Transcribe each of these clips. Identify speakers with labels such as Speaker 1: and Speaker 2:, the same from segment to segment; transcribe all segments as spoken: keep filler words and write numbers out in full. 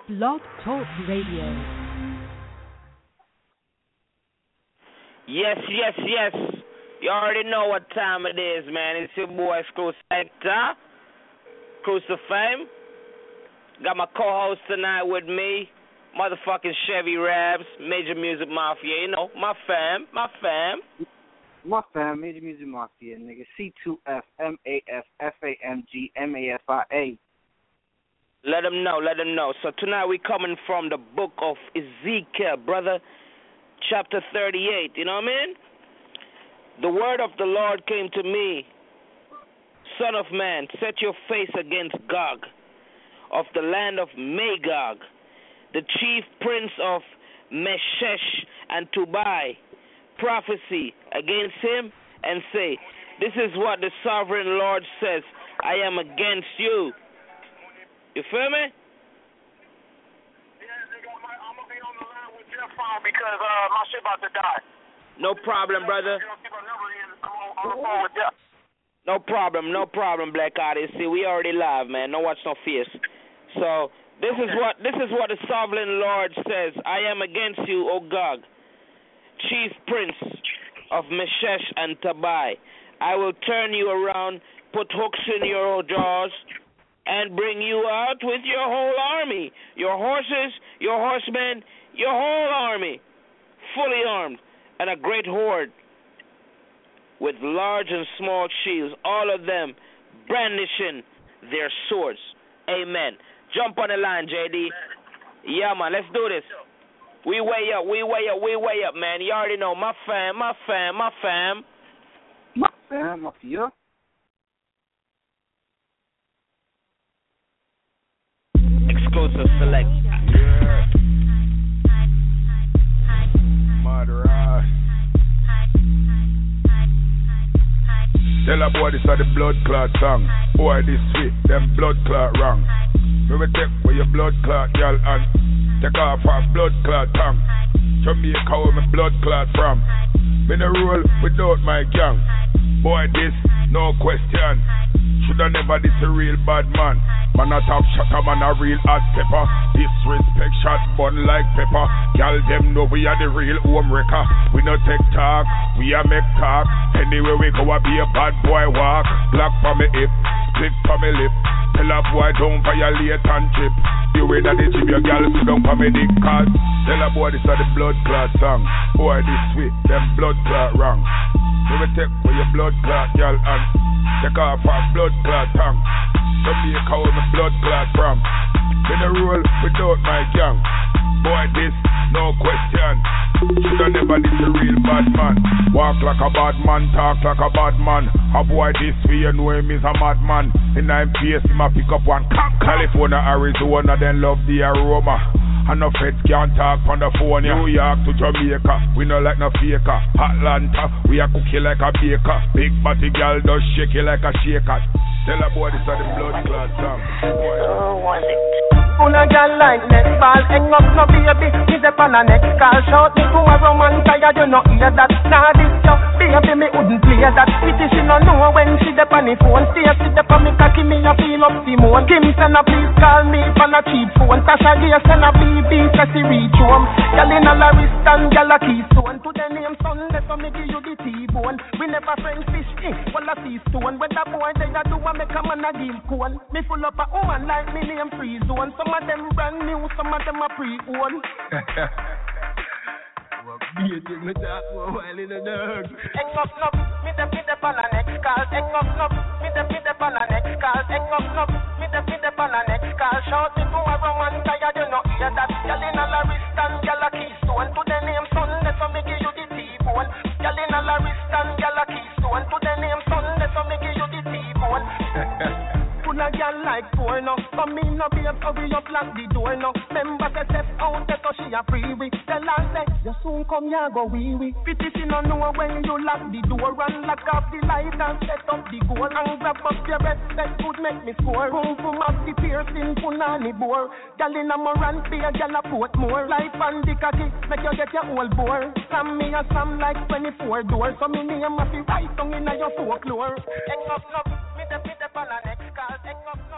Speaker 1: Blog Talk Radio.
Speaker 2: Yes, yes, yes. You already know what time it is, man. It's your boy, Screw Sector, Crucifame. Got my co-host tonight with me, motherfucking Chevy Rabs, Major Music Mafia. You know, my fam, my fam.
Speaker 3: My fam, Major Music Mafia, nigga. C two F M A F F A M G M A F I A.
Speaker 2: Let them know, let them know. So tonight we coming from the book of Ezekiel, brother, chapter thirty-eight. You know what I mean? The word of the Lord came to me. Son of man, set your face against Gog of the land of Magog, the chief prince of Meshesh and Tubal. Prophecy against him and say, this is what the sovereign Lord says, I am against you. You feel me?
Speaker 4: Yeah, nigga, I'm, I'm going to be on the line with your phone because uh, my shit about to die.
Speaker 2: No problem, brother. No problem, no problem, Black Odyssey. We already live, man. No watch no face. So this is what this is what the sovereign Lord says. I am against you, O Gog, chief prince of Meshesh and Tubal. I will turn you around, put hooks in your jaws, and bring you out with your whole army, your horses, your horsemen, your whole army, fully armed, and a great horde with large and small shields, all of them brandishing their swords. Amen. Jump on the line, J D. Yeah, man, let's do this. We way up, we way up, we way up, man. You already know, my fam, my fam, my fam.
Speaker 3: My fam, Mafia.
Speaker 2: Exclusive select.
Speaker 5: Murderer. Tell a boy this are the blood clot song. Boy this sweet, them blood clot wrong. We will take for your blood clot, y'all, and take off our blood clot tongue. Jamaica where my blood clot from. Been a roll without my gang. Boy this, no question. Shoulda never this a real bad man. Man a top shot, a man a real hot stepper. Disrespect shot bun like pepper. Y'all them know we are the real home wrecker. We no take talk, we a make talk. Anywhere we go a be a bad boy walk. Black for me hip, split for me lip. Tell a boy don't violate and trip. You way that the gym your girl sit down for me dick cause. Tell a boy this are the blood clot song. Boy this sweet, them blood clot wrong. We will take for your blood clot y'all and take off our blood clot tongue. Jamaica where my blood clot from. Been a roll without my gang. Boy this, no question. Shoulda never this a real bad man. Walk like a bad man, talk like a bad man. A boy this way you know him is a madman. In I'm face him a pick up one California, Arizona, then love the aroma. And no feds can't talk on the phone. New York to Jamaica, we no like no faker. Atlanta, we a cookie like a baker. Big body girl does shake it like a shaker. Tell a boy this are the blood clot song.
Speaker 6: Oh, was it? Una girl like next ball, hang up no baby, he's up on a next call. Shout me to a woman tired, you no hear that. Nah this yo, baby me wouldn't play that. Pity she no know when she dep on the phone. Stay sit dep on me cocky, me a feel up Simone. Kim send a please call me on a cheap phone. Tasha Gay send a B B, so she reach home. Girl in a la wrist and girl a keystone. To the name Sunday, so me give you the T-bone. We never friend fish, eh, well a sea stone. When the boy they a do a make a man a give cone. Me full up a woman like me name free zone. Some of them brand new, some of them are pre-owned.
Speaker 7: Beating me that while in the dark.
Speaker 6: Hang up, up, me the me the on the next call. Hang up, up, me the me the on the next call. Hang up, up, me the me the on the next call. Shout it to a woman tired, you know hear that. Girl in a la wrist and girl a keystone. To the name Sunday, so me give you the T-bone. Girl in a la wrist and girl a keystone. To the name Sunday, so me give you the T-bone. Full of girl like four no. Come in no babe, hurry up lock the door no. Remember to step out there so she a free with. Tell her say, you soon come ya go wee wee. Pity she no know when you lock the door and lock off the light and set up the goal. And grab up your respect could make me score. Boom boom up the piercing punani bore. Girl in a moran pay a girl a put more. Life and the cocky make you get your whole bore. Sam me a Sam like twenty-four doors. So me name a fi right down in a your folklore. Hang up up, me the me the on the next call. Hang up up.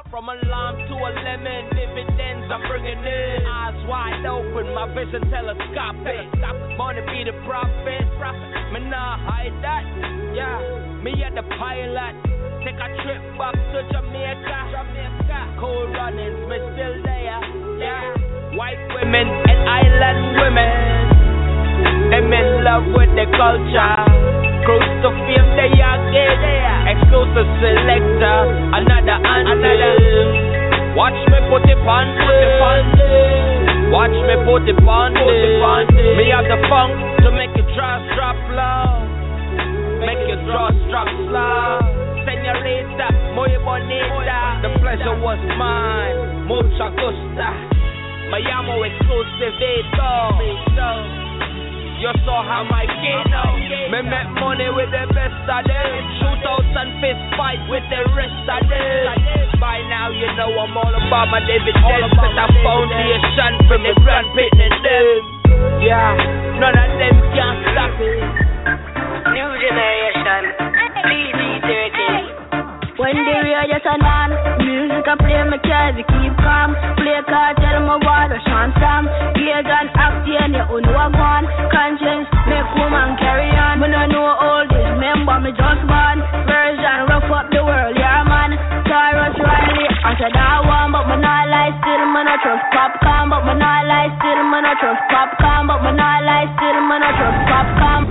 Speaker 1: From a lime to a lemon, dividends I'm bringing in. Eyes wide open, my vision telescopic. Money be the profit. Me nah hide that. Yeah, me at the pilot. Take a trip back to Jamaica. Jamaica. Cold runnings, me still there. Yeah, white women and island women. Them in love with the culture. Cruise to fame, they are good. Exclusive selector, another anthem. Watch me put it on this. Watch me put it on this. Me have the funk to make your draws drop low. Make your draws drop slow. Senorita, muy bonita. The pleasure was mine. Mucha gusta. Me llamo exclusivito. You saw how my kino. Me make money with the best of them. Shootouts and fist fight with the rest of them. By now you know I'm all about my dividends. Set a foundation for the grand pitting them. Yeah, none of them can stop it.
Speaker 8: New generation, P G thirteen. When the radio turn on, music I play my cards, keep calm. Play cartel, my water, chant some. Pagan, acting, you know what one. Conscience, make woman carry on. When I know all this, remember me just born. Version, rough up the world, yeah man. Cyrus Riley, I said I want, but me not lie still, me not trust popcorn. But me not lie still, me not trust popcorn. But me not lie still, me not trust popcorn.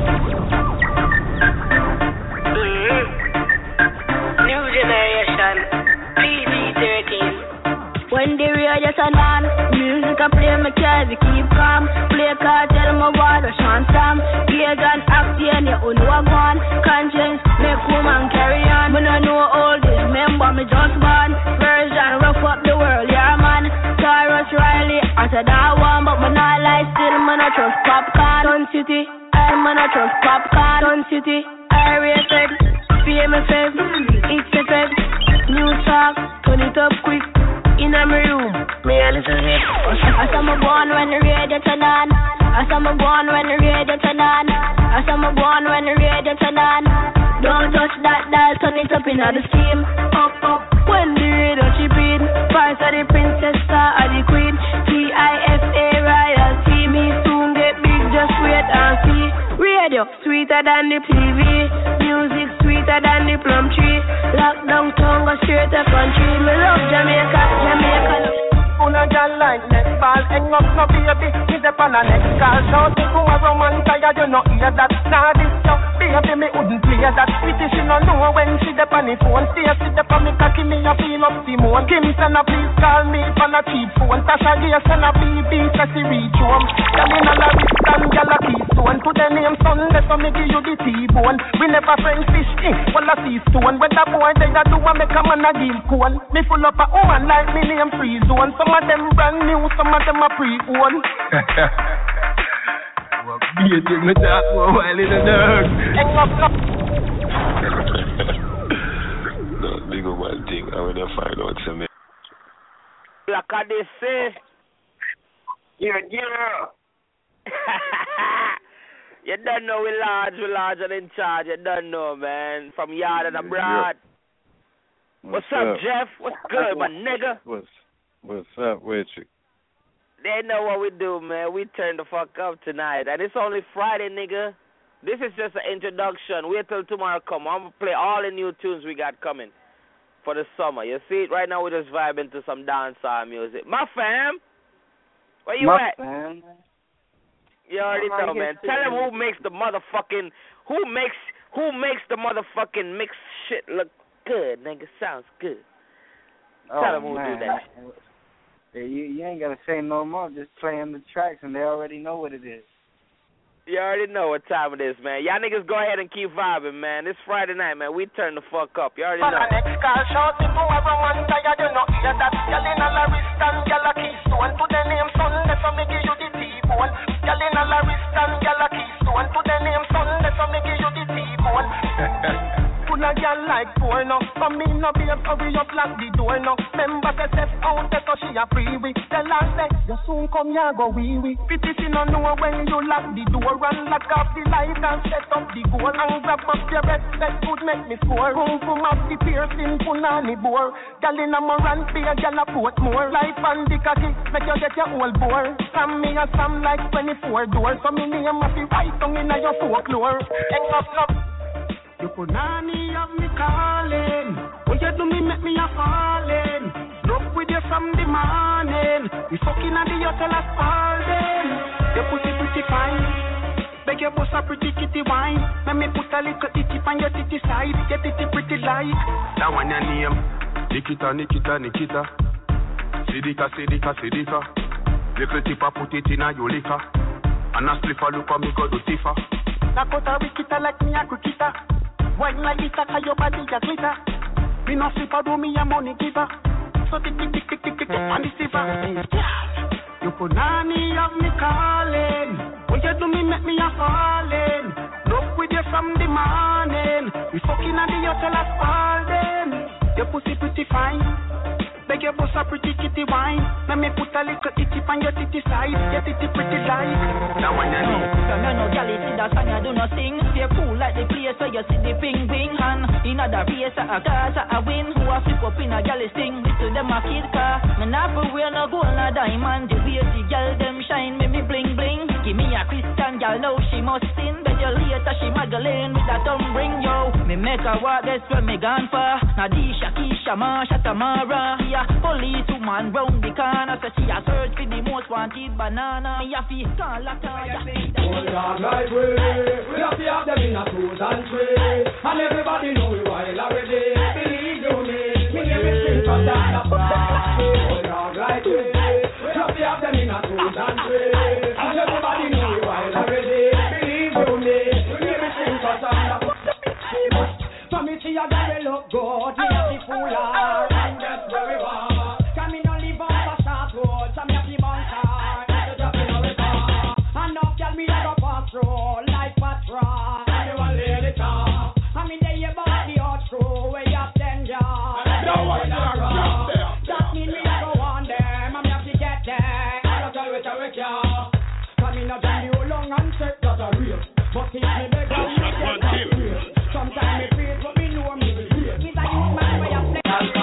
Speaker 8: New generation, P G thirteen. When the radio turn on, music I play my cards, keep calm. Play cartel, my water, chant some. Pagan, acting, you know what one. Conscience, make woman carry on. When I know all this, remember me just born. Version, rough up the world, yeah man. Cyrus Riley, I said I want, but me not lie still, me not trust popcorn. Sun City, I'm not trust popcorn. Sun City, area effect. Fame effect, it's effect, new talk, turn it up quick, in my room, me a listen it. I saw me born when the radio turn on, I saw me born when the radio turn on, I saw me born when the radio turn on. Don't touch that dial, turn it up in the steam, up, up, when the radio chip in, price of the princess, star of the queen, T I F A royalty, me soon get big, just wait and see. Radio, sweeter than the T V, music sweeter than the plum tree. Lockdown tongue go straight to country. Me love Jamaica, Jamaica.
Speaker 6: Una girl like netball, hang up no baby, hit up on a next call. Shout it to a woman, tired you no hear that. Nah this yo, baby me wouldn't play that. Pity she no know when she dep on the phone. Stay sit dep on me cocky, me a feel up Simone. Kim send a please call me on a cheap phone. Tasha Gay send a B B, say she reach home. Girl in a la wrist and girl a keystone. To the name Sunday, so me give you the T-bone. We never friend fish, eh, well a sea stone. When the boy they a do a make a man a deal cone. Me full up a woman like me name Free Zone. Some of them brand new, some of them a pre-owned.
Speaker 7: What beating me that while in the dark.
Speaker 6: Hang up, no.
Speaker 9: No, big up one thing. I want to find out something.
Speaker 2: Like I they say.
Speaker 3: Yeah, yeah.
Speaker 2: You don't know we large, we large and in charge. You don't know, man. From yard and abroad.
Speaker 10: Yep.
Speaker 2: What's,
Speaker 10: What's
Speaker 2: up,
Speaker 10: up,
Speaker 2: Jeff? What's good, my nigga?
Speaker 10: What's What's up with you?
Speaker 2: They know what we do, man. We turn the fuck up tonight. And it's only Friday, nigga. This is just an introduction. Wait till tomorrow come. I'm going to play all the new tunes we got coming for the summer. You see, right now we're just vibing to some dancehall music. My fam, where you
Speaker 3: My
Speaker 2: at?
Speaker 3: fam.
Speaker 2: You already
Speaker 3: I'm
Speaker 2: know, man. Tell them who makes the motherfucking, who makes, who makes the motherfucking mix shit look good, nigga. Sounds good.
Speaker 3: Oh,
Speaker 2: Tell them who
Speaker 3: man.
Speaker 2: do that.
Speaker 3: Yeah, you, you ain't got to say no more. Just play them the tracks, and they already know what it is.
Speaker 2: You already know what time it is, man. Y'all niggas go ahead and keep vibing, man. It's Friday night, man. We turn the fuck up. You already know.
Speaker 6: Next call, shout it to everyone, tired you no hear that. Girl in a la wrist and girl a keystone. To the name Sunday, so me give you the T-bone. Girl in a la wrist and girl a keystone. To the name Sunday, so me give you the T-bone. Full of girl like porno. Come in no babe, hurry up, lock the door now. Member say step out there, so she a free with. Tell tell her say, you soon come here go wee wee. Pity she no know when you lock the door and lock off the light and set up the goal and grab up your respect good make me score. Room from up the piercing punani bore. Girl in a moran be a girl a port more. Life and the cocky make you get your whole bore. Sam me a Sam like twenty-four doors. So me name a fi right down in a your folklore. Hang up up. You punani have me calling. When you do me make me a falling. Look with you from the morning. We fucking at the hotel at Spalding. Your pussy pretty fine. Beg your boss a pretty kitty wine. Let me put a little titty on your titty side. Your titty pretty like.
Speaker 11: That one your name. Nikita, Nikita, Nikita. Sidika, Sidika, Sidika. Little tipper put it in a your liquor. And a spliffer look at me go do tiffer.
Speaker 6: Nakota Rikita like me a cricketa. Wine like it a your body a glitter. Me no slipper do me a money giver. So tick tick tick tick tick tick on the silver. You put nanny of me calling. When you do me make me a falling. Look with you from the morning. We fucking at the hotel at Spalding. Your pussy pretty fine. Beg your boss a pretty kitty wine. Let me put a little titty on your titty side. Your titty pretty like.
Speaker 11: That one you know.
Speaker 12: So no no gal see that song you do no sing. Stay cool like the place where you see the ping ping hand. In other race a cause a win. Who a flip up in a gal sting. Listen them a kid car. Me not for wear no gold no diamond. The way the gal them shine me me bling bling. Give me a Christian gal now she must sin. Bet you later she Magdalene with a thumb ring yo. Me make her walk that's where me gone for. Nadisha Keisha Marsha Tamara. Yeah, police woman round the corner. So she a search for the most wanted banana. Me a fi call a car.
Speaker 13: Hold on right way. We have to have them in a twos and three. And everybody know we wild already. Believe you me. Me name is Prince of Dada. Hold on right way. We have to have them in a twos and three. And everybody know we wild already. Believe you me. Me name is Prince of Dada. For me to your girl look good. You have to fool her. And that's where we are. Can me no live on a short road. So me have to bounce hard. To drop in a river. And now tell me I go pass through like patrol. And you want lay the top. I mean they about the outro where you have ten yards. No one around. That mean me I go on them. I'm have to get there. I don't tell which I wish ya. Can me not tell you long and set that a real. But if me beg you me get that real. Sometimes me feel but me know me will hear. He's a youth man where you play.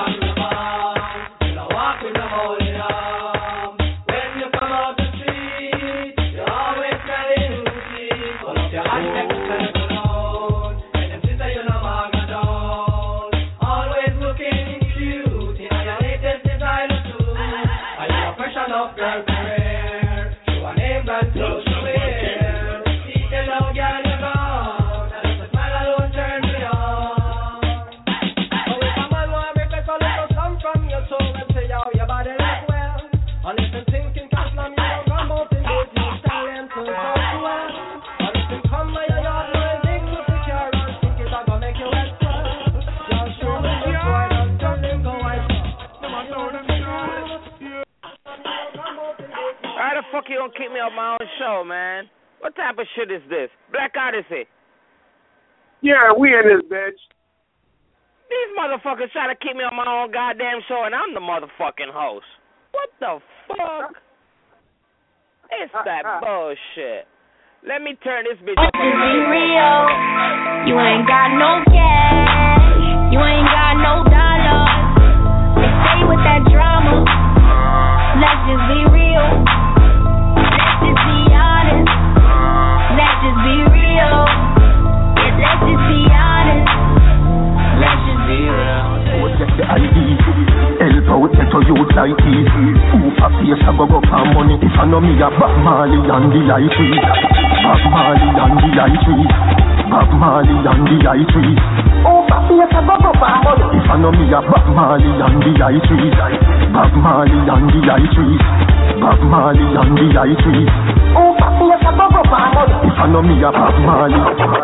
Speaker 2: You don't keep me on my own show, man. What type of shit is this? Black Odyssey.
Speaker 14: Yeah, we in this bitch.
Speaker 2: These motherfuckers try to keep me on my own goddamn show, and I'm the motherfucking host. What the fuck? It's that bullshit. Let me turn this bitch up.
Speaker 8: Be real. You ain't got no cash. You ain't got no dollars. They stay with that drama. Let's just be real. Let's just be honest. Let's just be real. Yeah, let's just be honest. Let's just be real.
Speaker 15: Get the I D. Help out get to youth like this. Who for face a go go for money. If I know me a Bob Marley and the I T. Bob Marley and the I T. Bob Marley and the I T. Who for face a go go for money. If I know me a Bob Marley and the I T. Bob Marley and the I T. Bob Marley and the I T. Who for face a go go for money. If I know me a Bob Marley.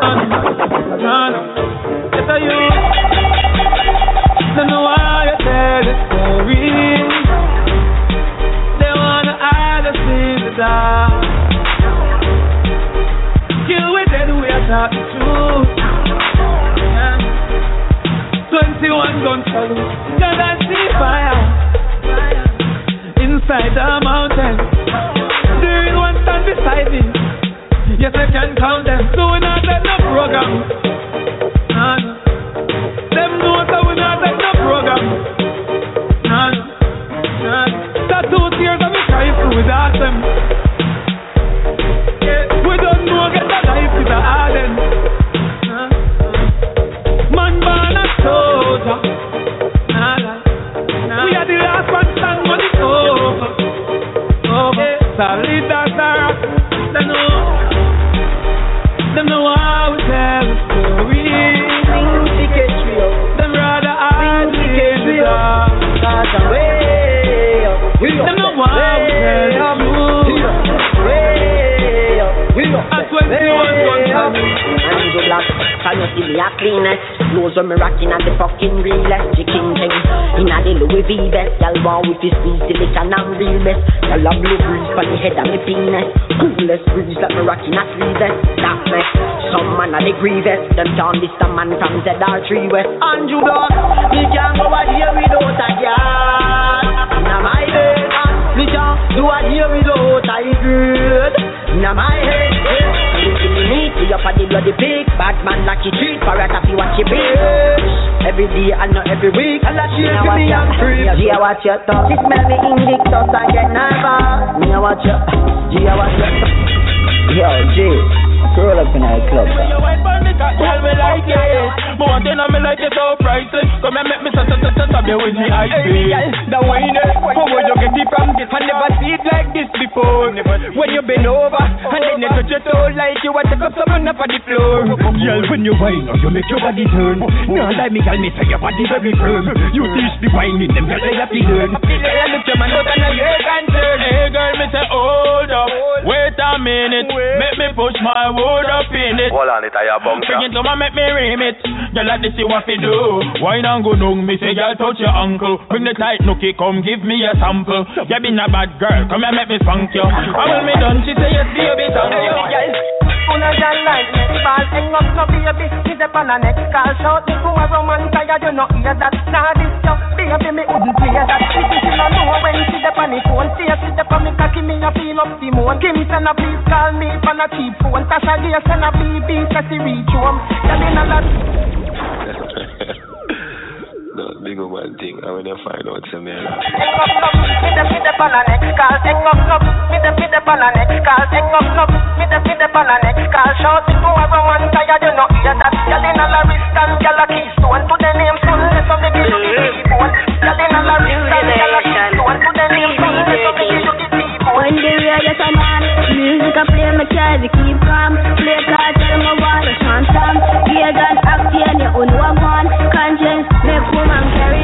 Speaker 16: Yes, I you. Don't know why you tell the story. They wanna hide us in the dark. You were dead, we are talking truth. Yeah. Twenty-one gun salute, cause I see fire. inside the mountain. There is one stand beside me. Yes, I can count them. So we not let no program. Nah, nah. Them know that we not let no program. Nah, nah. That's two tears that we cry through without them. Yeah, we don't know get the life is a harden. Nah, man born a soldier. Nah, nah, nah. We are the last one stand when it's over. Over. Solid as a rock. They know. Them know how we tell the story. Them rather hide the way up. Them know how we tell the truth. At twenty-one guns on me.
Speaker 17: Angel Black, can you see me a cleanest? Clothes when me rocking at the fucking realest. Chicken thing, inna the Louis V vest. Y'all want with his speed till it can and real best. Y'all a blue breeze for the head of me penis. Coolest breeze like me rocking at three vest. That mess, some man a the grievous. Them town this a man from Z R three West. Angel Black, me can't go a day without a girl. Inna my head, me can't do a day without a girl. Inna my head, you see me neat, we up at the bloody pig. Bad man like you treat, for a coffee what you bitch. Every day and not every week. And that shit give me on free. Gia watch your talk. She smell me indictus and get nervous. Me a watch your, Gia watch your talk. Yo, G, roll up in our club.
Speaker 1: Tell me like it. But one thing I me like it so priceless. Come and make me sit sit sit up here with me ice cream. The wine, where you get it from? I never see it like this before. When you bend over and then you touch your toe like you want to take up someone up on the floor.
Speaker 18: Girl, when you whine, you make your body turn. Now like me, girl, me say your body very firm. You teach the whining, them girl they have to learn.
Speaker 1: I look your man out and I hear concern. Hey girl, me say hold up, wait a minute, make me push my wood up in it.
Speaker 19: Hold on, it I bunker.
Speaker 1: Bring it to me, make me rim it. Girl, like this you what to do. Wine and go down, me say girl touch your ankle. Bring the tight nookie, come give me a sample. You been a bad girl, come here make me spank you. I will me done, she say yes baby, thank you.
Speaker 6: Una girl like me, ball hang up no baby. Hit up on the next call, shout me to a woman tired, you know hear that. Nah this yo, baby me wouldn't play that. She she no know when she up on the phone. She she up on me cocky, me a feel up the moon. Kim send a please call me on a cheap phone. Tasha Gay send a B B, say she reach home. Tell me not that.
Speaker 9: No, big up one thing, I when you find out some man.
Speaker 6: Hang up no, me the me the on the next call. Hang up no, me the me the on the next call. Hang up no, me the me the on the next call. Shout me to a woman tired, you know hear that. Girl in a la wrist and girl a keystone. To the name son, let me give you the T-bone. Girl in a la wrist and girl a keystone. To the name son, let me give you the T-bone.
Speaker 8: When the radio turn on, music I play my carry keep calm. Play cards tell me what I chant some. Gears and action, you own one one. Conscience make woman carry.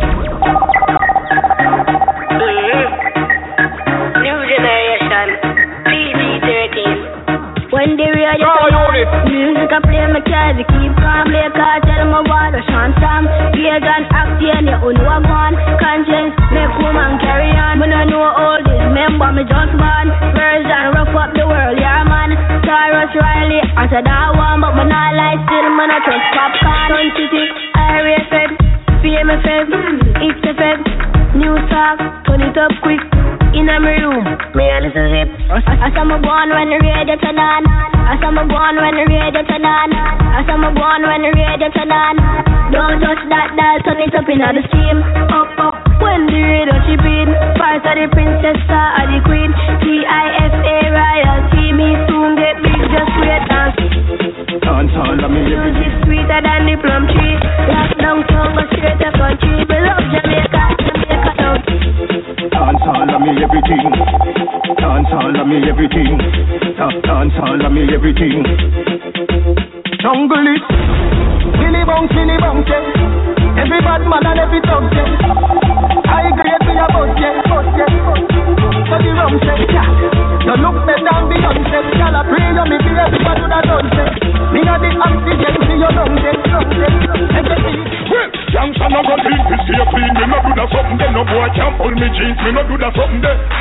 Speaker 17: New generation, P G thirteen.
Speaker 8: When the radio turn on, music I play my carry keep calm. Play cards tell me what I chant some. Gears and action, you own one one. Conscience make woman carry on. When I know all this, remember me just born. Version rough up the world, yeah man. Cyrus Riley, I said that one, but me not lie still, man I trust popcorn. Sun City, I fed, fame fed, it's a fed. New talk, turn it up quick. In a me room, me a listen zip. I saw me born when the radio turn on. I saw me born when the radio turn on. I saw me born when the radio turn on. Don't touch that dial, turn it up in the stream. Up, up, when the radio chip in. Part of the princess, star of the queen. T I F A royalty, me soon get big, just wait and see.
Speaker 18: Dance all of me.
Speaker 8: Music sweeter than the plum tree. Lock down tongue, go straight to country. We love Jamaica, Jamaica town.
Speaker 18: Dance all of me everything. Dance all of me everything. Dance all of me everything. Jungle it. Silly bounce, silly bounce, yeah. Every bad man and every dog, yeah. High grade we a bus, yeah, bus, yeah. So the rum say, yeah. You look better than Beyonce. Y'all a pray you me be everybody that done say. Me a the oxygen to your lungs, yeah, lungs, yeah.
Speaker 5: Well, youngster no go clean, we stay clean. We no do that something there. No boy can't pull me jeans. Me no do that something there. Straight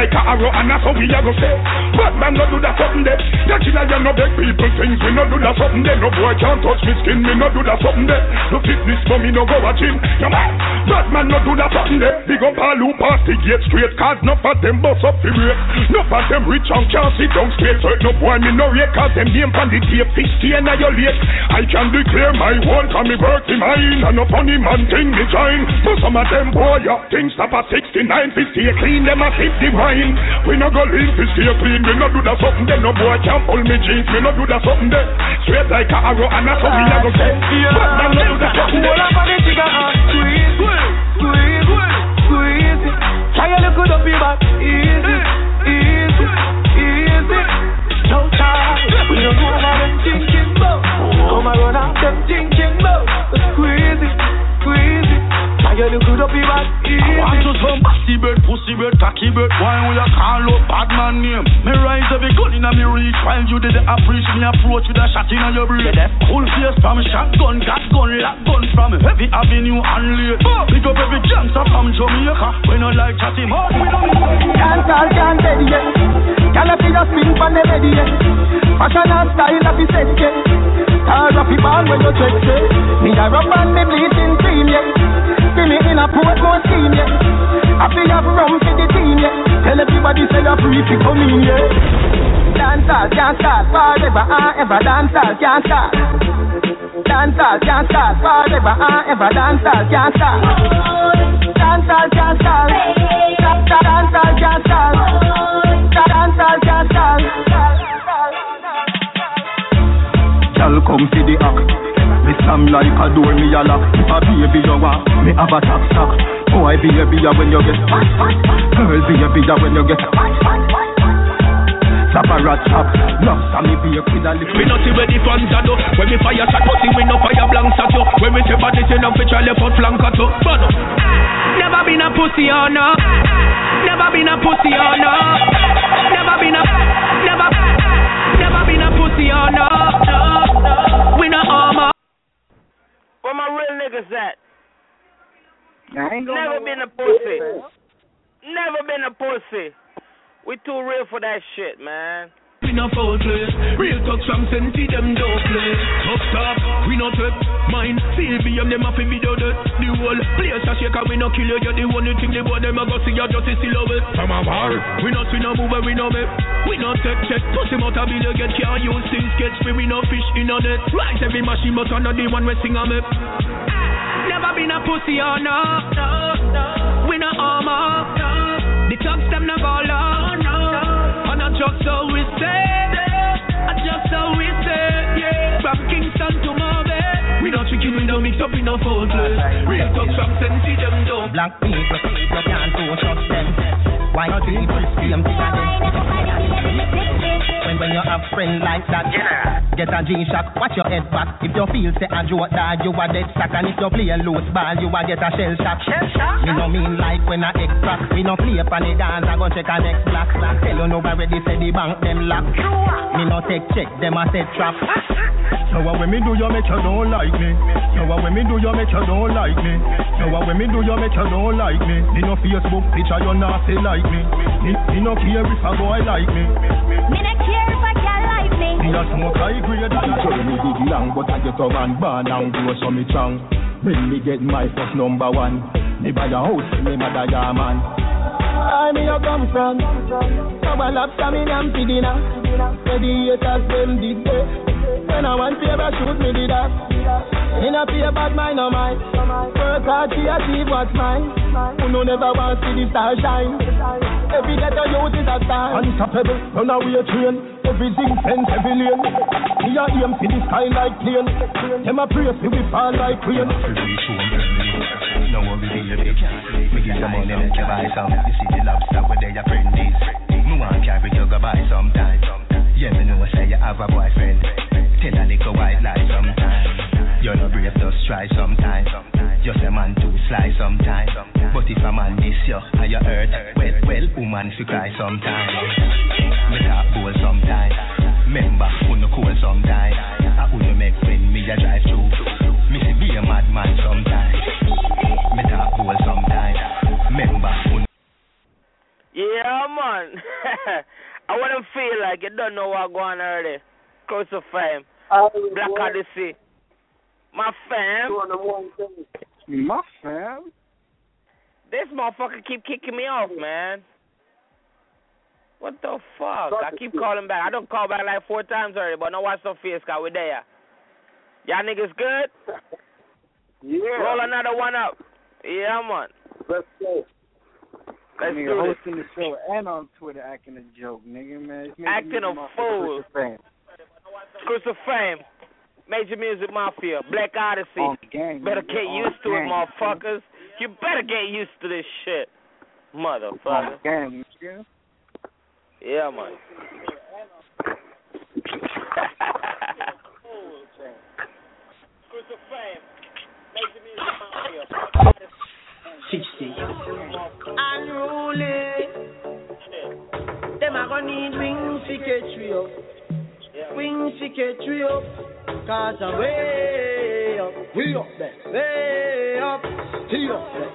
Speaker 5: like a arrow and that's how we a go say. Bad man no do that something there. That killer you no beg people things. We no do that something there. No boy can't touch me skin. Me no do that something there. No fitness for me no go a gym. No man. Bad man no do that something there. Big up all who pass the gate straight. Cause no for them bust up the rate. No for them rich and can't sit down straight. So no boy me no rate. Cause them name from the tape sixty and I your late. I can declare my one. Cause me work in mine. And no funny man thing me join. But some of them boy ya things stop at sixty-nine fifty. Clean them a sip the wine. We no go leave to stay clean. We no do that something there. No boy can't pull me jeans. We no do that something there. Straight like a arrow and that's how we a go say. But man no do that something there.
Speaker 16: Squeeze, squeeze, squeeze. Try a look good up your back. Easy, easy, easy. No time. We don't go over them thinking about. Come and run out them thinking about. Squeeze it, squeeze it. Try a look good up your back. Easy. I want to some pussy bird, pussy bird, cocky bird. Why will you call up bad man name? Me rise every gun in a me reach. While you did the approach, me approach with a shot in your brain. Full face from shotgun, got gun, lock gun from heavy avenue and late. Pick up every gangster from Jamaica. We no like chatting hard, we don't need.
Speaker 18: Can't call, can't steady yet. Can't see your spin from the ready yet. Fashion and style of the set yet. Star of the band when you check it. Me a rub and me bleaching cream yet. See me in a port more scheme yet. I feel have rum for the team yet. Tell everybody say you're free to come in yet. Dancehall can't start forever and ever. Dancehall can't start. Dancehall can't start forever and ever. Dancehall can't start. Dancehall can't start. Dancehall can't start. Dancehall can't start.
Speaker 15: Y'all come see the act. Me slam like a door, me a lock. If a baby you want, me have a tax stock. Boy, be a beer when you get hot, hot, hot. Girl, be a beer when you get hot, hot, hot. Slap a rat chop, love me be a kid a little.
Speaker 16: We not see where the fans are though. When we fire shot, but we no fire blanks at you. When we say body say no fit try left out flank at you. But never been a pussy or no. Never been a pussy or no. Never been a, never, never been a pussy or no. We no armor.
Speaker 2: Where my real niggas at?
Speaker 3: I ain't
Speaker 2: Never been a pussy. Never been a pussy. We too real for that shit, man.
Speaker 16: We no foul play. Real talk from sensi them don't play. Up top, we no trip. Mine, C B M them a fi video dirt. The whole place a shake and we no kill you. You're the one who think the boy them a go see you just to silhouette. From a bar, we no swing no move and we no make. We no take check. Pussy mouth a bill you get can't use things sketch. We no fish in on it. Right every machine but not the one we sing a me. Never been a pussy or no, no, no. We no armor, no. The thugs them no go low, no. And not just so we say, and just so we say, yeah. From Kingston to Mobile, we no chicken, we no mix up, we no foul play. Real thugs from sensi them don't.
Speaker 18: Black people, you can't go trust them. White people, same thing again. When, when you have friends like that, yeah. Get a G-Shock, watch your head back. If you feel say a joke dog, you a dead sack. And if you play a loose ball, you a get a shell shock. Shell shock? Me no mean like when a egg crack. We no play upon the dance, I go check a next black slack. Tell you nobody ready, say the bank them lock. Me no take check, them a set trap. So what when me do you make you don't like me? So what when me do you make you don't like me? So what when me do you make you don't like me? Me no Facebook picture you not say like me. Me, me no care if a boy like me.
Speaker 8: Me no care if a girl like me.
Speaker 18: Me a smoke high grade that I tell me big long, but I get a man born and grow so me strong. When me get my first number one, me buy a house in me mother ya man. I me you come from? So I love coming and for dinner. So the haters them did they? When I want favor shoot me did that. In a pay bad mind no mine. Work hard to achieve what's mine. Who no never want to see the star shine. Every ghetto youth is a star. Unstoppable, run away train. Everything fence, every lane. Me a aim for the sky like plane. Them a pray for we fall like rain. No worry, baby. Me give the money, make you buy some. You see the lobster where they your friend is. Me want carry you go buy sometime. Yeah, me know say you have a boyfriend. Tell a little white lie sometime. You're not brave, just try sometime. Just a man to sly sometime. But if a man miss you and you hurt, well, well, woman if you cry sometime. Me talk bold sometime. Remember, who no cool sometime. I who no make when me a drive through. Me see be a madman sometime. Me talk bold sometime. Remember, who no...
Speaker 2: Yeah, man. I wouldn't feel like you don't know what going on already. Crucifame. Black Odyssey. My fam.
Speaker 3: My fam?
Speaker 2: This motherfucker keep kicking me off, man. What the fuck? I keep calling back. I don't call back like four times already, but no watch no face, cause we there. Y'all niggas good?
Speaker 14: Yeah.
Speaker 2: Roll another one up. Yeah, man.
Speaker 14: Let's go.
Speaker 2: Let's
Speaker 3: nigga
Speaker 2: do
Speaker 3: hosting
Speaker 2: this.
Speaker 3: the show and on Twitter acting a joke, nigga, man. It's
Speaker 2: Acting a fool. Crucifame. Major Music Mafia. Black Odyssey.
Speaker 3: Gang,
Speaker 2: better
Speaker 3: nigga.
Speaker 2: get
Speaker 3: On
Speaker 2: used to
Speaker 3: gang.
Speaker 2: it, motherfuckers. You better get used to this shit. Motherfucker.
Speaker 3: On gang, nigga.
Speaker 2: Yeah, man.
Speaker 19: sixty. Unruly. Them a gonna need wings to catch we up. Wings to catch we up. Cause I'm way up. We up there. Way up. He up there.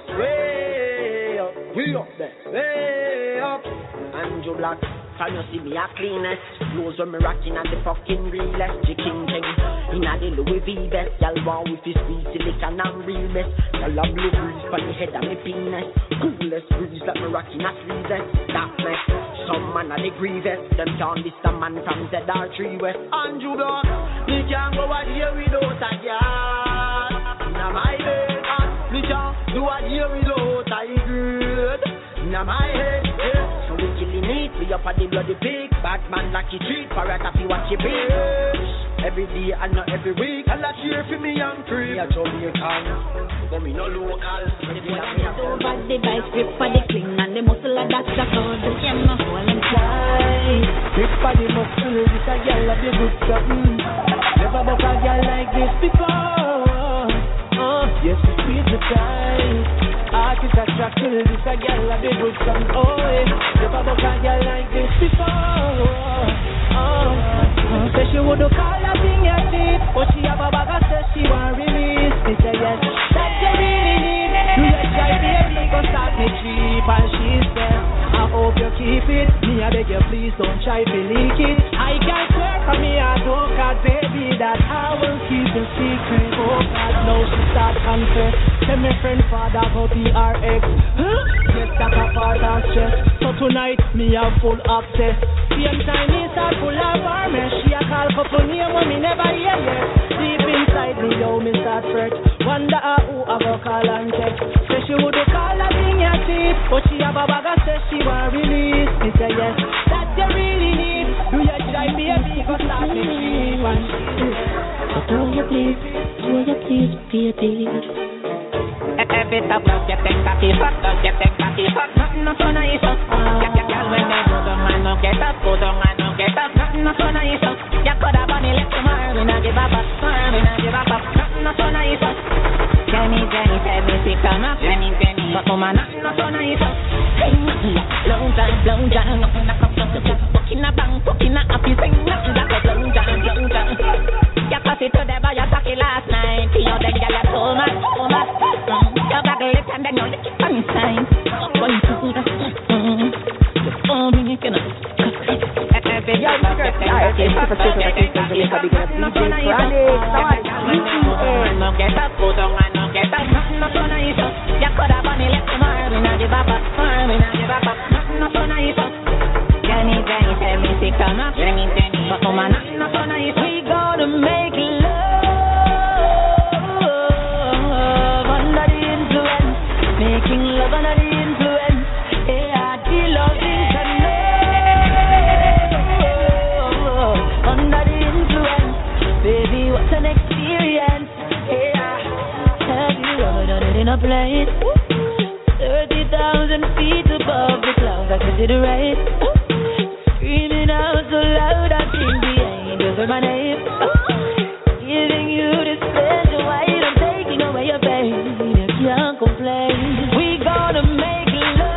Speaker 19: Way up. We up there. Way up.
Speaker 17: Andrew Black. Can you see me a cleanest? Clothes when me rocking at the fucking realest. Chicken king inna the Louis V vest. Y'all want with his sweet silicon and real mess. Y'all a blue breeze for the head of me penis. Coolest breeze that me rocking at sleeveless. That mess. Some man a the grievous. Them can't be some man from Z R three West.
Speaker 19: Andrew Black. Me can't go out here without a girl. Inna my head. Me can't do a here without a girl. Inna my head.
Speaker 17: So we killing it, we up at the bloody pig. Batman lucky treat, parrot happy watch your bitch. Every day and not every week.
Speaker 19: I'll cheer for me and creep.
Speaker 17: Me a Jamaican, but me no local.
Speaker 8: Over the bike, grip for the cling and the muscle of that's the code. You can not hold him tight.
Speaker 16: Grip for the muscle, this a girl a be good something. Never buck a girl like this before. Oh, yes, she squeeze the tight. Art is attractive, this a girl a be good from oh yeah. Never buck a girl like this before. Oh, oh. Say she woulda call a thing a cheap, but she have a bag of say she want release. Me say yes, that you really need. Do you try baby, go start me cheap, and she said, I hope you keep it. Me I beg you please don't try to leak it. I can swear for me I don't got baby that I will keep the secret. Oh God, now she start confess. Tell me friend father go be our ex. Huh? Yes, that's a part of stress. So tonight, me have full access. Same time, me start full of armor. She a call couple name when me never hear yet. Deep inside me, yo, me start fret. Wonder uh, who I go call and check. Say she would call a thing ya cheap, but she have a bag of say she want release. Me say yes, that you really need. Do you try baby, go start me cheap and she
Speaker 8: so do you please, do you please, baby.
Speaker 12: Every time you think that you fuck, you think that you fuck, nothing not so nice. Girl, when they go down and no get up, go down and no get up, nothing not so nice. You could have bunny left tomorrow, we not give up, tomorrow we not give up, nothing not so nice. Jenny, Jenny, tell me she come up, Jenny, Jenny, but woman, nothing not so nice. Blow down, blow down, nothing that comes up to just fucking a bang, fucking a happy thing, nothing that comes blow down, blow down. You pass it to the boy, you talk it last night, you know that you got so much, so much. You got the lip and then you lick it on inside. One, two, three, four, you can every day, you think that you fuck, you think that you fuck, nothing not so nice. No get up, go down and no get up, nothing not so nice. You could have bunny left tomorrow, we not give up, tomorrow we not give up, nothing not so nice. Jenny, Jenny, tell me she come up, Jenny, Jenny, but woman, nothing not so nice. We gonna make love under the influence, making love under the influence. Yeah, the loving can love under the influence. Baby, what's an experience? Yeah, have you ever done it in a plane? Thirty thousand feet above the clouds, I can do the right. Screaming out so loud, I think the angels are my name. Giving you this pleasure while I'm taking away your pain. You can't complain. We gonna make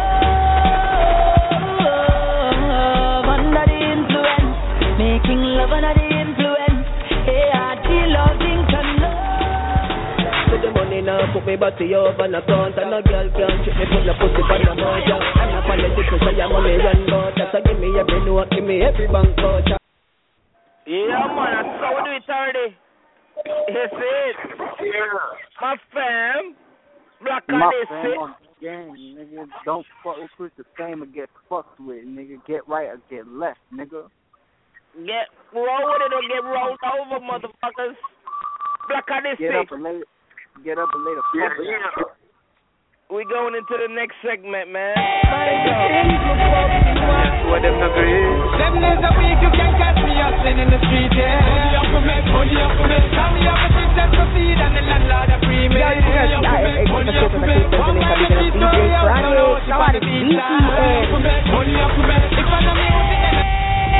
Speaker 12: love under the influence, making love under the influence. Yeah, the loving can love.
Speaker 19: Put the money now, put me me body over no count, and no girl can't trick me, put no pussy on no moja. And a politician say I'm only run bout, so give me every note, give me every bank voucher.
Speaker 2: Yeah, man, that's how we do it already. Yes, it.
Speaker 14: Yeah.
Speaker 2: My fam, Black
Speaker 3: My
Speaker 2: Odyssey.
Speaker 3: fam on the game, nigga. Don't fuck with the fame or get fucked with, nigga. Get right or get left, nigga.
Speaker 2: Get roll with it or get rolled over, motherfuckers. Black Odyssey.
Speaker 3: Get up and lay, get up and lay the fuck
Speaker 14: Yeah, yeah.
Speaker 2: We going into the next segment, man.
Speaker 13: What them agree? Seven days a week you can catch me hustling in the street, yeah. Money up for me, money up for me. Tell me up a six that's for feed and the landlord a free me. Money up for me, money up for me. One man a cheat story out, don't know what you want to be. Money up for me, money up for me. If I know me, who's it then?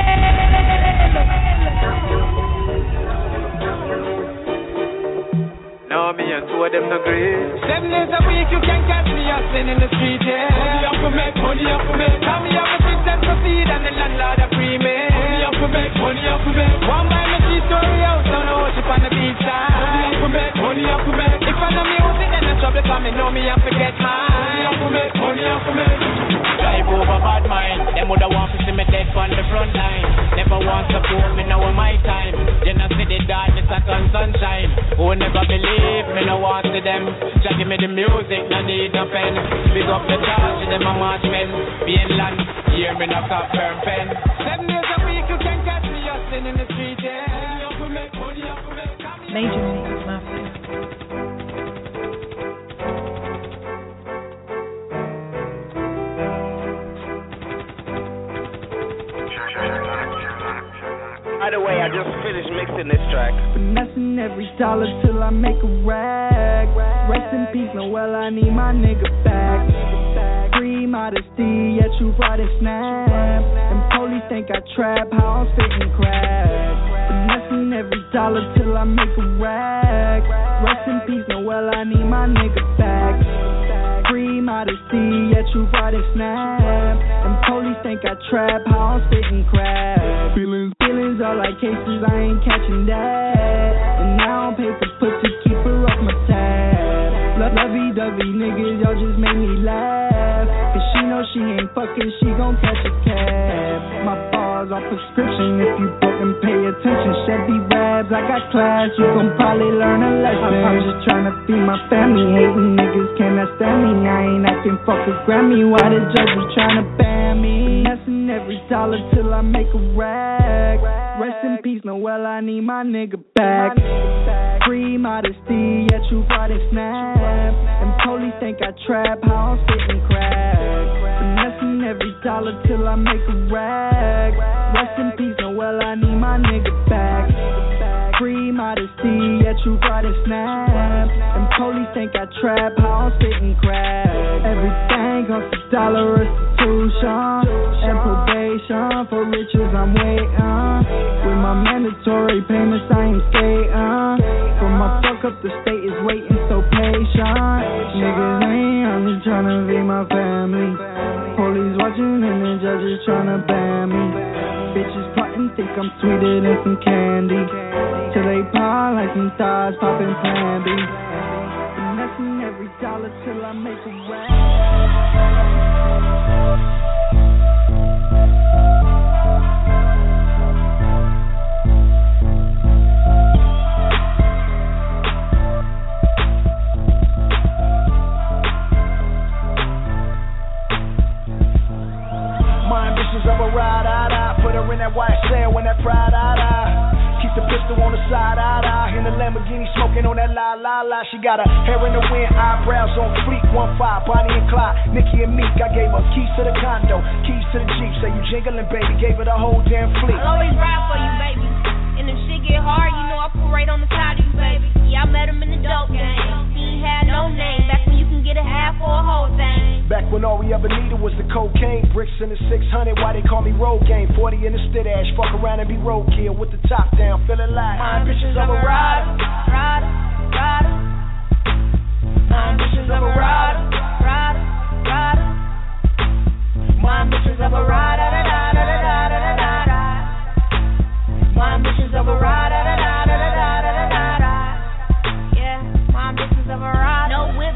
Speaker 13: No, me and two of them no agree. Seven days a week you can catch me hustling in the street, yeah. Money up for me, money up for me. Tell me up a six that's for feed and the landlord a free me. Money up for me, money up for me. One man a cheat story out, don't know what you on the beach side. Money up for me, money up for me. If I know me who's it then the trouble come me know me and forget mine. Money up for me, money up for me. Drive over bad mind, them woulda want to see me dead on the front line. Never want support me now in my time. You know see the darkness a come sunshine. Who never believe me no want to them. Just give me the music, no need no pen. Big up the charge, them a march men. Being land, hear me no cop firm pen. Seven days a week you can catch me hustling in the street, yeah.
Speaker 20: Major League Mafia.
Speaker 2: By the way, I just finished mixing this track.
Speaker 21: Finessing every dollar till I make a rag. Rest in peace, Noel, I need my nigga back. Free modesty, yeah, true pride and snap. And police think I trap, how I'm spitting crack. Finessing every dollar till I make a rag. Rest in peace, Noel, I need my nigga back. Free modesty, yeah, true pride and snap. And police think I trap, how I'm spitting crack. Feelings, feelings are like cases, I ain't catching that. And now I'm paid for pussy, keep her off my tab. Lo- lovey-dovey niggas, y'all just make me laugh. Cause she know she ain't fucking, she gon' catch a cab. My bars are prescription, if you broke and pay attention. Chevy Rabs, I got class, you gon' probably learn a lesson. I'm just tryna feed my family, hating niggas cannot stand me. I ain't acting fuck a Grammy, why the judge was tryna ban me? Finessing every dollar till I make a rag. Rest in peace, Noel, I need my nigga back. Free modesty, yeah, true pride and snap. And police think I trap, how I'm spitting crack. Finessing every dollar till I make a rag. Rest in peace, Noel, I need my nigga back. Free modesty, yeah, true pride and snap. And police think I trap, how I'm spitting crack. Everything costs a dollar restitution and probation. For riches I'm waiting. With my mandatory payments I ain't skating. From my fuck up the state is waiting so patient. Niggas ain't, I'm just tryna be my family. Police watching and the judges tryna ban me. Bitches plotting, think I'm sweeter than some candy. Till they pop like some thighs popping Plan B. Finessing every dollar till I make a rap.
Speaker 22: My ambitions of a ride, I, I put her in that white sail when that pride, I, I keep the pistol on the side, I, I in the Lamborghini smoking on that la la la. She got her hair in the wind, eyebrows on fleek, one five, Bonnie and Clyde, Nikki and Meek. I gave her keys to the condo, keys to the Jeep. Say you jingling, baby, gave her the whole damn fleet.
Speaker 23: I'll always ride for you, baby. And if shit get hard, you know I pull right on the side of you, baby. Yeah, I met him in the dope game. He ain't had no name. Back when you can get a half or a whole thing.
Speaker 22: Back when all we ever needed was the cocaine, bricks in the six hundred, why they call me road game. forty in the stit ash, fuck around and be roadkill with the top down, feeling like my ambitions of a rider,
Speaker 23: rider, rider.
Speaker 22: My ambitions of a rider,
Speaker 23: rider, rider.
Speaker 22: My ambitions of a rider, da da da da da da da da. My ambitions of a rider, da da da da da da da da.
Speaker 23: Yeah, my ambitions of a rider. No whip.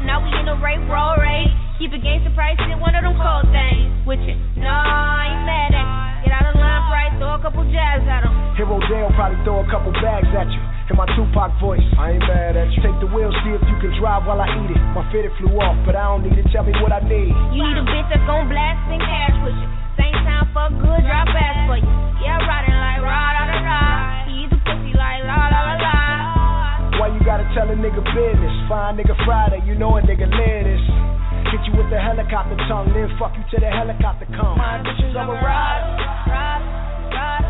Speaker 22: Hero Dale probably throw a couple bags at you. In my Tupac voice, I ain't mad at you. Take the wheel, see if you can drive while I eat it. My fitted flew off, but I don't need it. Tell me what I need.
Speaker 23: You need a bitch that's gon' blast and cash with you. Same time for good, drop ass for you. Yeah, riding like rah da da da. He eat the pussy like la la la la.
Speaker 22: Why you gotta tell a nigga business? Fine nigga Friday, you know a nigga live this. Hit you with the helicopter tongue, then fuck you till the helicopter come. My bitches, I'm a rider.
Speaker 23: Rider, rider.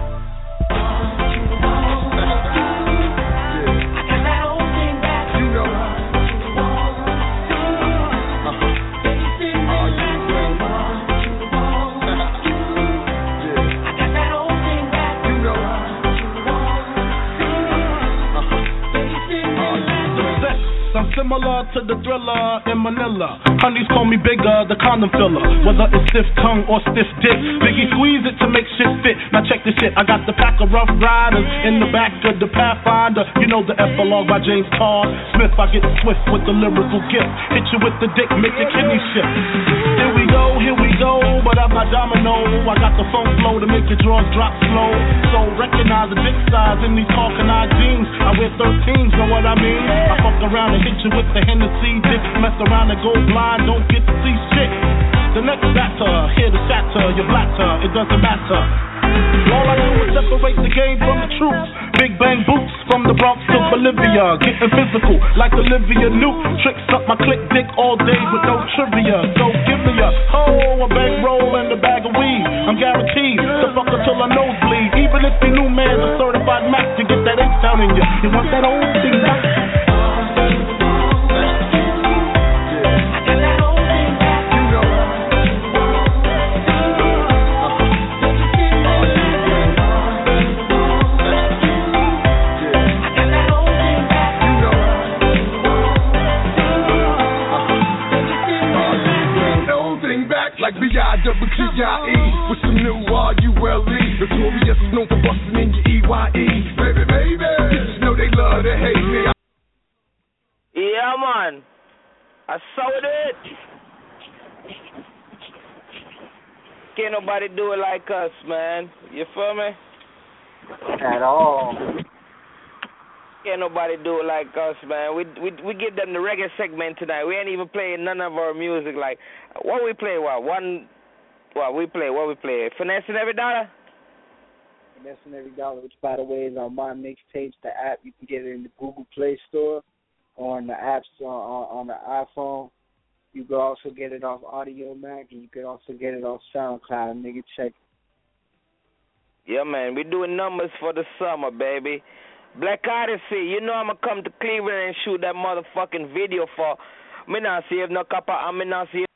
Speaker 4: I'm similar to the Thriller in Manila. Honeys call me bigger, the condom filler. Whether it's stiff tongue or stiff dick, Biggie squeeze it to make shit fit. Now check this shit, I got the pack of Rough Riders in the back of the Pathfinder. You know the epilogue by James Todd Smith. I get swift with the lyrical gift. Hit you with the dick, make your kidney shift. Here we go, here we go, but I'm not domino. I got the funk flow to make your drawers drop slow. So recognize the dick size in these Hawkeye jeans. I wear thirteens, know what I mean? I fuck around and hit you with the Hennessy dick. Mess around and go blind, don't get to see shit. The next batter, here to shatter your blatter, it doesn't matter. All I do is separate the game from the truth. Big bang boots from the Bronx to Bolivia. Getting physical like Olivia Newt. Tricks up my click dick all day with no trivia. So give me a hoe, a bankroll, and a bag of weed. I'm guaranteed to fuck until I nosebleed. Even if your new man's a certified Mac to get that H down in you. You want that old thing back?
Speaker 5: Like B I double G I E with some new R U L E. Notorious is known for busting in your E Y E. Baby, baby, bitches know they love to hate me.
Speaker 2: Yeah, man. I saw it. Can't nobody do it like us, man. You feel me?
Speaker 3: At all.
Speaker 2: Can't nobody do it like us, man. We we we give them the reggae segment tonight. We ain't even playing none of our music. Like, what we play? What one? What we play? What we play? Finessing Every Dollar.
Speaker 3: Finessing Every Dollar, which by the way is on My Mixtapes, the app. You can get it in the Google Play Store or on the apps on on, on the iPhone. You can also get it off Audio Mac, and you can also get it off SoundCloud. Nigga, check.
Speaker 2: Yeah, man. We doing numbers for the summer, baby. Black Odyssey, you know I'm going to come to Cleveland and shoot that motherfucking video for. Me not save no copper, I me not save